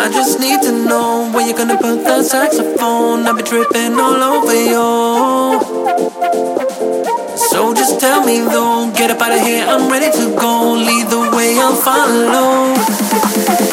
I just need to know where you're gonna put that saxophone. I'll be tripping all over you. So just tell me though, get up out of here, I'm ready to go. Lead the way, I'll follow.